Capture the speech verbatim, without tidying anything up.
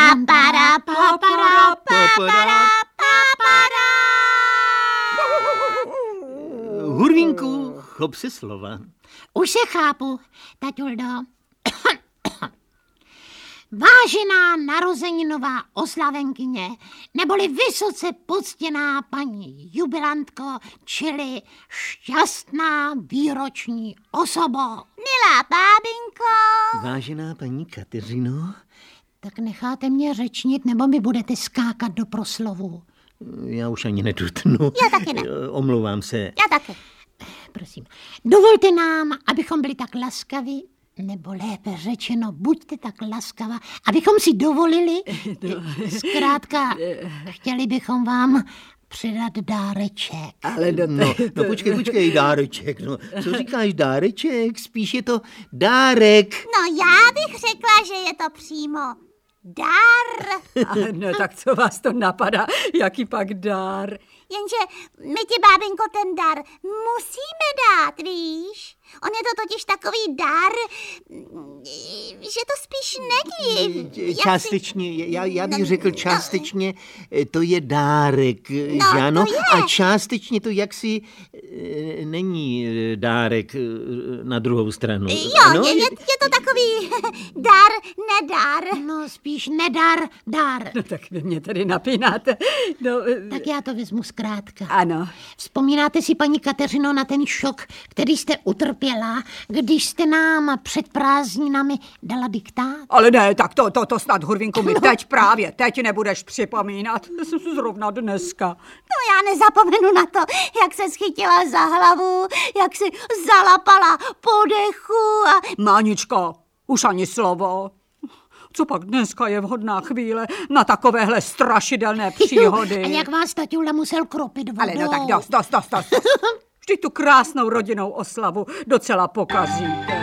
Papara, papara, papara, papara. Hurvínku, chop se slova. Už se chápu, taťuldo. Vážená narozeninová oslavenkyně, neboli vysoce poctěná paní jubilantko, čili šťastná výroční osobo. Milá bábinko. Vážená paní Kateřino. Tak necháte mě řečnit, nebo mi budete skákat do proslovu? Já už ani nedutnu. Já taky ne. Omlouvám se. Já taky. Prosím, dovolte nám, abychom byli tak laskaví, nebo lépe řečeno, buďte tak laskavá, abychom si dovolili, zkrátka, chtěli bychom vám předat dáreček. Ale do no, no počkej, počkej, dáreček, no, co říkáš dáreček? Spíš je to dárek. No já bych řekla, že je to přímo dar. Ale no, tak co vás to napadá, jaký pak dar? Jenže my ti, bábinko, ten dar musíme dát, víš? On je to totiž takový dar, že to spíš není. Částečně, si... já, já bych řekl částečně, to je dárek, no, že ano? To je. A částečně to jaksi není dárek na druhou stranu. Jo, ano? je, je, je to takový dar, nedar. No spíš nedar, dar. No tak vy mě tady napínáte. No, tak já to vezmu zkrátka. Ano. Vzpomínáte si, paní Kateřino, na ten šok, který jste utrpěla, když jste nám před prázdninami dala diktát? Ale ne, tak to, to, to snad, Hurvínku, mi teď právě, teď nebudeš připomínat. Zrovna dneska. No já nezapomenu na to, jak se schytila za hlavu, jak si zalapala po dechu a... Máničko, už ani slovo. Co pak dneska je vhodná chvíle na takovéhle strašidelné příhody? A jak vás taťula musel kropit vodou? Ale no tak dost, dost, dost, dost. Vždyť tu krásnou rodinnou oslavu docela pokazíte.